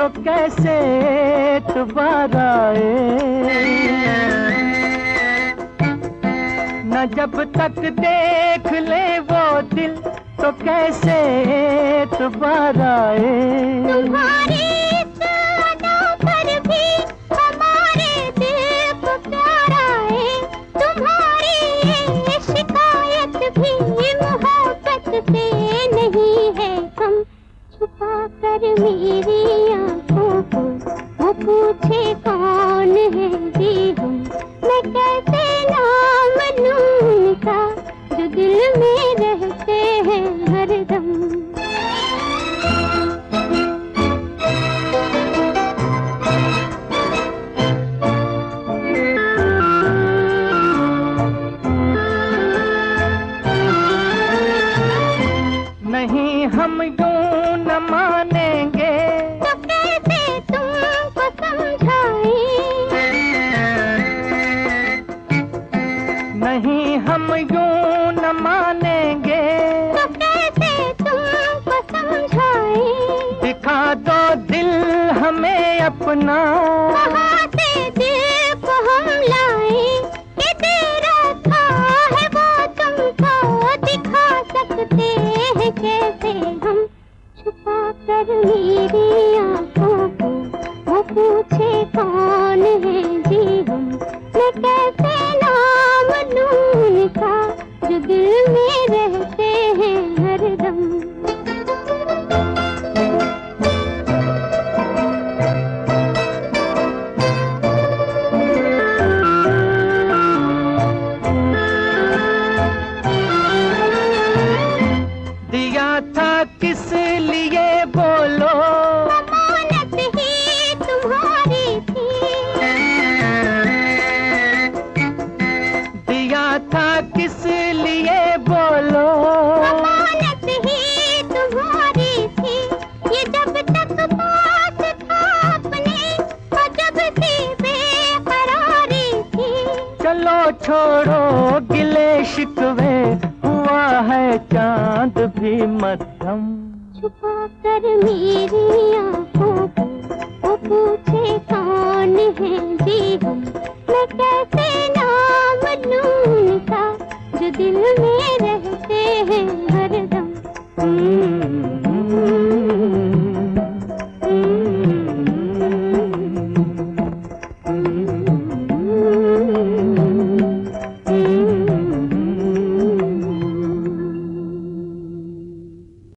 तो कैसे दोबारा आए। न जब तक देख ले वो दिल तो कैसे दोबारा आए। तुम्हारी इस अदा पर भी हमारे दिल को प्यार आए। तुम्हारी ये शिकायत भी मोहब्बत से नहीं है कम। छुपा कर मेरी आंखों को वो पूछे कौन है जी हम। मैं कैसे नाम लूं उनका जो दिल में रहते हैं हरदम। नहीं हम यूं न मानेंगे तो कैसे तुमको समझाएं। नहीं हम यूं न मानेंगे तो कैसे तुमको समझाएं। दिखा दो दिल हमें अपना कहाँ से दिल को हम लाएं। कि दे रखा है वो तुमको दिखा सकते हैं कैसे हम। छुपा कर मेरी आंखों को वो पूछे कौन है जी हम। मैं कैसे नाम लूं उनका जो दिल में रहते हैं हरदम। दिया था किस लिए बोलो अमानत ही तुम्हारी थी। दिया था किस लिए बोलो अमानत ही तुम्हारी थी। ये जब तक पास था अपने और जब से बेकरारी थी। चलो छोड़ो गिले शिकवे हुआ है चांद भी मध्यम। छुपा कर मेरी आंखों को वो पूछे कौन है